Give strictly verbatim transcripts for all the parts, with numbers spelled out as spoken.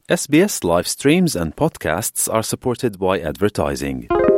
S B S live streams and podcasts are supported by advertising.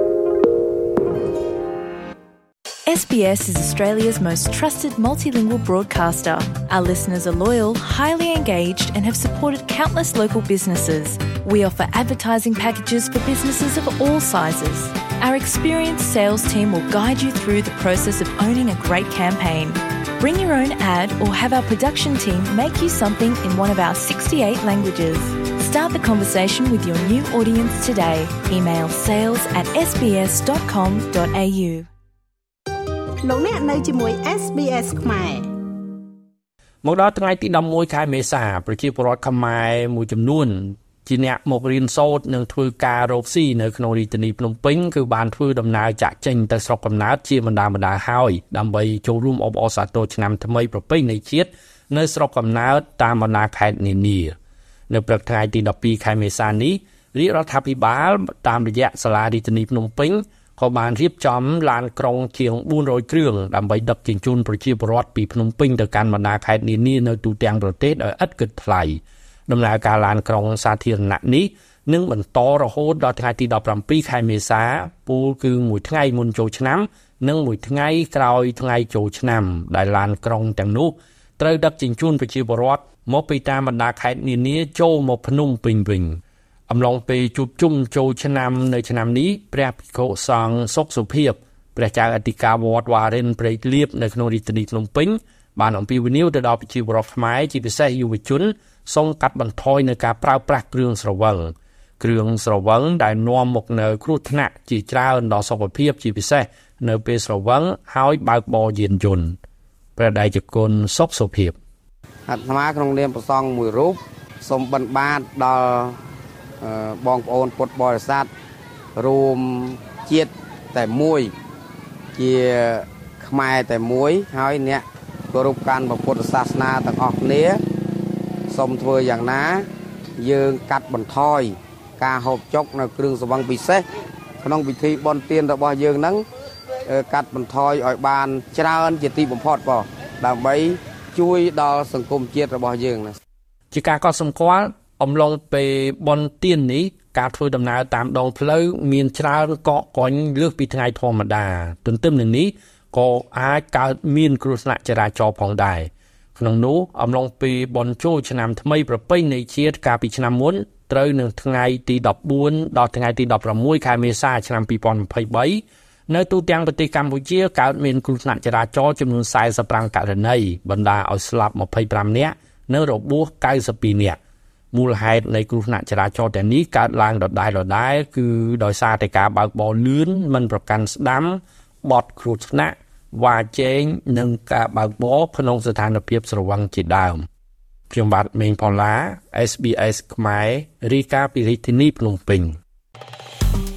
S B S is Australia's most trusted multilingual broadcaster. Our listeners are loyal, highly engaged, and have supported countless local businesses. We offer advertising packages for businesses of all sizes. Our experienced sales team will guide you through the process of owning a great campaign. Bring your own ad or have our production team make you something in one of our sixty-eight languages. Start the conversation with your new audience today. Email sales at s b s dot com dot a u. លោកអ្នកនៅជាមួយ S B S ខ្មែរមកដល់ថ្ងៃទីelevenខែមេសាប្រជាពលរដ្ឋខ្មែរមួយចំនួនជាអ្នកមករៀនសូត្រនិងធ្វើការរកស៊ីនៅក្នុងរាជធានីភ្នំពេញគឺបានធ្វើដំណើរចាក់ចេញទៅស្រុកកំណើតជាបណ្ដាបណ្ដាហើយដើម្បីចូលរួមអបអរសាទរឆ្នាំថ្មីប្រពៃណីជាតិនៅស្រុកកំណើតតាមបណ្ដាខេត្តនានានៅព្រឹកថ្ងៃទីtwelveខែមេសានេះរាជរដ្ឋាភិបាលតាមរយៈសាលារាជធានីភ្នំពេញក៏បានរៀបចំឡានក្រុងជាងfour hundredគ្រឿងដើម្បីដឹកជញ្ជូនប្រជាពលរដ្ឋពីភ្នំពេញទៅកាន់បណ្ដាខេត្តនានានៅទូទាំងប្រទេសដោយឥតគិតថ្លៃដំណើរការឡានក្រុងសាធារណៈនេះនឹងបន្តរហូតដល់ថ្ងៃទីseventeenខែមេសាពលគឺមួយថ្ងៃមុនចូលឆ្នាំនិងមួយថ្ងៃក្រោយថ្ងៃចូលឆ្នាំដែលឡានក្រុងទាំងនោះត្រូវដឹកជញ្ជូនប្រជាពលរដ្ឋមកពីតាមបណ្ដាខេត្តនានាចូលមកភ្នំពេញវិញអំឡុងពេលជួបជុំចូលឆ្នាំនៅឆ្នាំនេះព្រះភិក្ខុសង្ឃសុខសុភាពព្រះចៅអធិការវត្តវ៉ារិនព្រែកលៀបនៅក្នុងរាជធានីភ្នំពេញបានអំពាវនាវទៅដល់ប្រជាពលរដ្ឋខ្មែរជាពិសេសយុវជនសូមកាត់បន្ថយនៅការប្រើប្រាស់គ្រឿងស្រវឹងគ្រឿងស្រវឹងដែលនាំមកនៅគ្រោះថ្នាក់ជាច្រើនដល់សុខភាពជាពិសេសនៅពេលស្រវឹងហើយបើកបរយានយន្តព្រះដៃជគុណសុខសុភាពអាត្មាក្នុងនាមព្រះសង្ឃមួយរូបសូមបិណ្ឌបាតដល់បងប្អូនពុទ្ធបរិស័ទរួមជាតិតែមួយជាខ្មែរតែមួយហើយអ្នកគោរពកាន់ពុទ្ធសាសនាទាំងអស់គ្នាសូមធ្វើយ៉ាងណាយើងកាត់បន្ថយការហូបចុកនៅគ្រឿងស្រវឹងពិសេសក្នុងពិធីបុណ្យទានរបស់យើងហ្នឹងកាត់បន្ថយឲ្យបានច្រើនជាទីបំផុតបងដើម្បីជួយដល់សង្គមជាតិរបស់យើងណាជាការកត់សម្គាល់អំឡុងពេលបុណ្យទាននេះការធ្វើដំណើរតាមដងផ្លូវមានច្រើនកកកុញលើសពីថ្ងៃធម្មតាទន្ទឹមនឹងនេះក៏អាចកើតមានគ្រោះថ្នាក់ចរាចរណ៍ផងដែរក្នុងនោះអំឡុងពេលបុណ្យចូលឆ្នាំថ្មីប្រពៃណីជាតិកាលពីឆ្នាំមុនត្រូវនៅថ្ងៃទីfourteenដល់ថ្ងៃទីsixteenខែមេសាឆ្នាំtwenty twenty-threeនៅទូទាំងប្រទេសកម្ពុជាកើតមានគ្រោះថ្នាក់ចរាចរណ៍ចំនួនforty-fiveករណីបណ្ដាឲ្យស្លាប់twenty-fiveនាក់និងរបួសninety-twoនាក់មូលហេតុនៃគ្រោះថ្នាក់ចរាចរណ៍ទាំងនេះកើតឡើងដដែលដដែលគឺដោយសារតែការបើកបរលឿនមិនប្រកាន់ស្ដាំបទគ្រោះថ្នាក់វ៉ាជែងនិងការបើកបរក្នុងស្ថានភាពស្រវឹងជាដើមខ្ញុំបាទមេងផល្លា S B S ខ្មែររាយការណ៍ពីរាជធានីភ្នំពេញ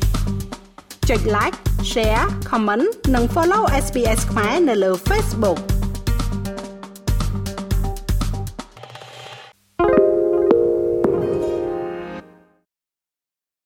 ចុច like share comment និង follow S B S ខ្មែរនៅលើ Facebook